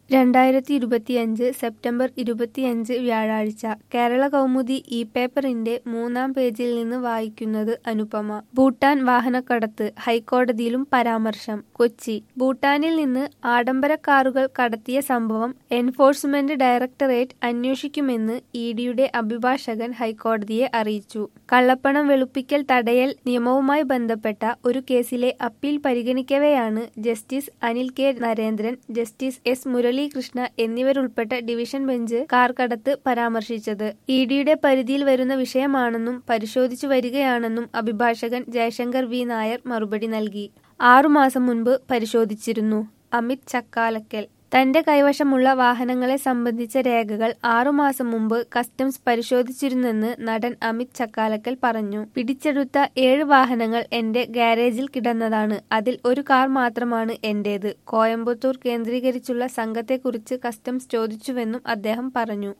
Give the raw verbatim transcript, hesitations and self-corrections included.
രണ്ടായിരത്തി ഇരുപത്തിയഞ്ച് സെപ്റ്റംബർ ഇരുപത്തിയഞ്ച് വ്യാഴാഴ്ച കേരളകൗമുദി ഇ പേപ്പറിന്റെ മൂന്നാം പേജിൽ നിന്ന് വായിക്കുന്നത് അനുപമ. ഭൂട്ടാൻ വാഹനക്കടത്ത് ഹൈക്കോടതിയിലും പരാമർശം. കൊച്ചി: ഭൂട്ടാനിൽ നിന്ന് ആഡംബര കാറുകൾ കടത്തിയ സംഭവം എൻഫോഴ്സ്മെന്റ് ഡയറക്ടറേറ്റ് അന്വേഷിക്കുമെന്ന് ഇഡിയുടെ അഭിഭാഷകൻ ഹൈക്കോടതിയെ അറിയിച്ചു. കള്ളപ്പണം വെളുപ്പിക്കൽ തടയൽ നിയമവുമായി ബന്ധപ്പെട്ട ഒരു കേസിലെ അപ്പീൽ പരിഗണിക്കവെയാണ് justice Anil K Narendran, justice S Muralikrishna എന്നിവരുൾപ്പെട്ട ഡിവിഷൻ ബെഞ്ച് കാർ കടത്ത് പരാമർശിച്ചത്. ഇഡിയുടെ പരിധിയിൽ വരുന്ന വിഷയമാണെന്നും പരിശോധിച്ചു വരികയാണെന്നും അഭിഭാഷകൻ ജയശങ്കർ വി നായർ മറുപടി നൽകി. ആറുമാസം മുൻപ് പരിശോധിച്ചിരുന്നു. അമിത് ചക്കാലക്കൽ: തന്റെ കൈവശമുള്ള വാഹനങ്ങളെ സംബന്ധിച്ച രേഖകൾ ആറുമാസം മുമ്പ് കസ്റ്റംസ് പരിശോധിച്ചിരുന്നെന്ന് നടൻ അമിത് ചക്കാലക്കൽ പറഞ്ഞു. പിടിച്ചെടുത്ത ഏഴ് വാഹനങ്ങൾ എന്റെ ഗാരേജിൽ കിടന്നതാണ്. അതിൽ ഒരു കാർ മാത്രമാണ് എന്റേത്. കോയമ്പത്തൂർ കേന്ദ്രീകരിച്ചുള്ള സംഘത്തെക്കുറിച്ച് കസ്റ്റംസ് ചോദിച്ചുവെന്നും അദ്ദേഹം പറഞ്ഞു.